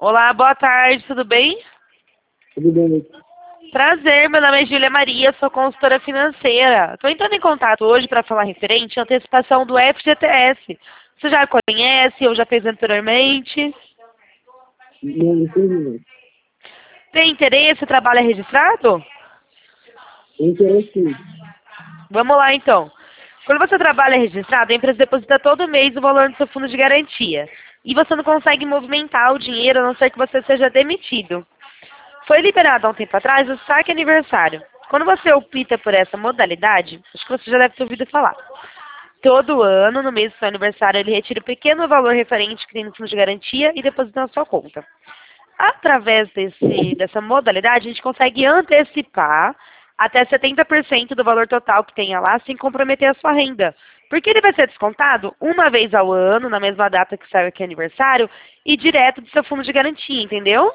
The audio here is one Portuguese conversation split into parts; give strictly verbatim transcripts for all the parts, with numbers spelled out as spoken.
Olá, boa tarde, tudo bem? Tudo bem? Prazer, meu nome é Júlia Maria, sou consultora financeira. Estou entrando em contato hoje para falar referente à antecipação do F G T S. Você já conhece ou já fez anteriormente? Não, não entendi, não. Tem interesse? Trabalho é registrado? Tem interesse. Vamos lá, então. Quando você trabalha registrado, a empresa deposita todo mês o valor do seu fundo de garantia. E você não consegue movimentar o dinheiro a não ser que você seja demitido. Foi liberado há um tempo atrás o saque aniversário. Quando você opta por essa modalidade, acho que você já deve ter ouvido falar. Todo ano, no mês do seu aniversário, ele retira um pequeno valor referente que tem no fundo de garantia e deposita na sua conta. Através desse, dessa modalidade, a gente consegue antecipar até setenta por cento do valor total que tenha lá, sem comprometer a sua renda. Porque ele vai ser descontado uma vez ao ano, na mesma data que sai aqui aniversário, e direto do seu fundo de garantia, entendeu?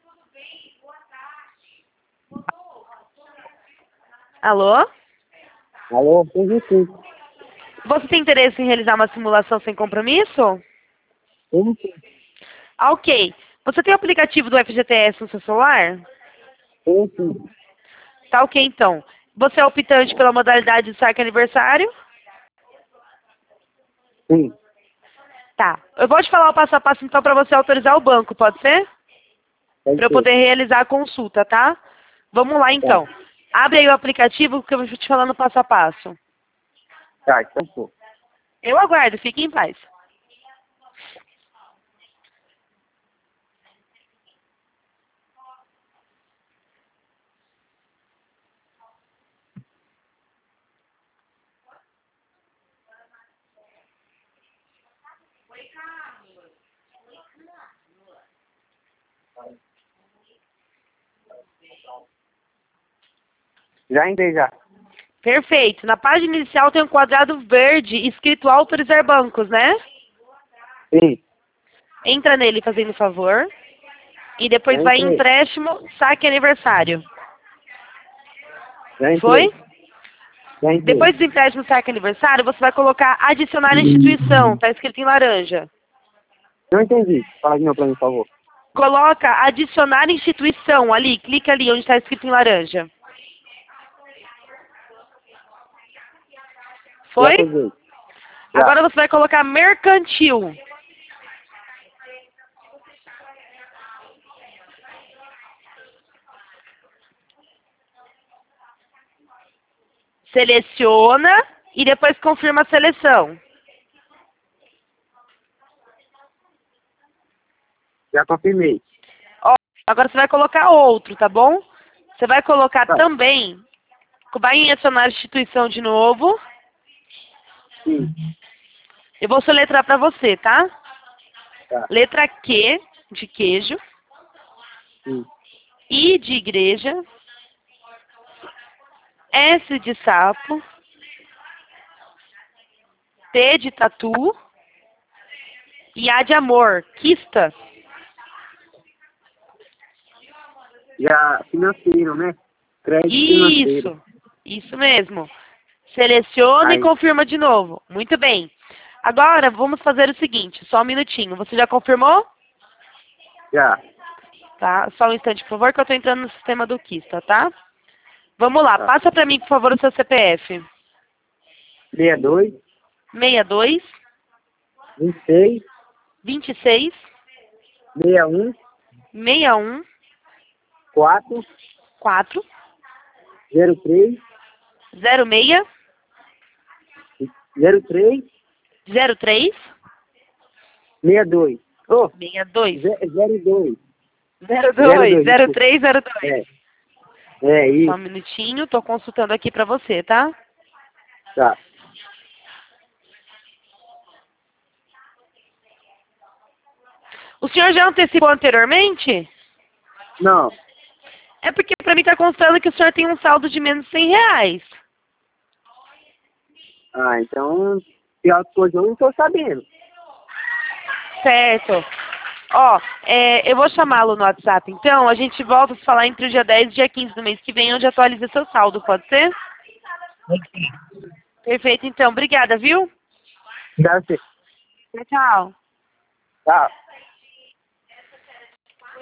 Alô? Alô, entendi sim. Você tem interesse em realizar uma simulação sem compromisso? Como sim? Ah, ok. Você tem o aplicativo do F G T S no seu celular? Como sim? Tá ok, então. Você é optante pela modalidade de saque aniversário? Sim. Tá. Eu vou te falar o passo a passo, então, para você autorizar o banco, pode ser? Pode Para eu ser. poder realizar a consulta, tá? Vamos lá, Tá. então. Abre aí o aplicativo que eu vou te falar no passo a passo. Tá, então pô. Eu aguardo, fique em paz. Já entrei já. Perfeito. Na página inicial tem um quadrado verde escrito autorizar bancos, né? Sim. Entra nele fazendo favor. E depois Já vai em entrei. empréstimo, saque aniversário. Já Foi? entrei. Já entrei. Depois do empréstimo, saque aniversário, você vai colocar adicionar instituição. Tá escrito em laranja. Não entendi. Fala de novo pra mim, por favor. Coloca adicionar instituição ali. Clica ali onde está escrito em laranja. Já Foi? peguei. Já. Agora você vai colocar mercantil. Seleciona e depois confirma a seleção. Já confirmei. Ó, agora você vai colocar outro, tá bom? Você vai colocar Tá. também, vai em adicionar instituição de novo. Sim. Eu vou soletrar para você, tá? Tá. Letra Q de queijo, Sim. I de igreja, S de sapo, T de tatu e A de amor, quista. Já financeiro, né? Crédito financeiro. Isso, isso mesmo. Seleciona e Aí. confirma de novo. Muito bem. Agora vamos fazer o seguinte, só um minutinho. Você já confirmou? Já. Tá, só um instante, por favor, que eu estou entrando no sistema do Quista, tá? Vamos lá, Tá. passa para mim, por favor, o seu C P F. sessenta e dois, sessenta e dois, vinte e seis, vinte e seis, sessenta e um, sessenta e um, quatro, quatro, zero três, zero seis, zero três, zero três, sessenta e dois. Oh, sessenta e dois, zero dois. zero Zero dois, dois, zero desculpa. três, zero dois. É. É Só um isso. minutinho, estou consultando aqui para você, tá? Tá. O senhor já antecipou anteriormente? Não. É porque para mim está constando que o senhor tem um saldo de menos cem reais. Ah, então, pior coisa eu não tô sabendo. Certo. Ó, é, eu vou chamá-lo no WhatsApp, então. A gente volta a se falar entre o dia dez e o dia quinze do mês que vem, onde atualiza seu saldo, pode ser? Perfeito, então. Obrigada, viu? Dá certo. Tchau, tchau. Tá.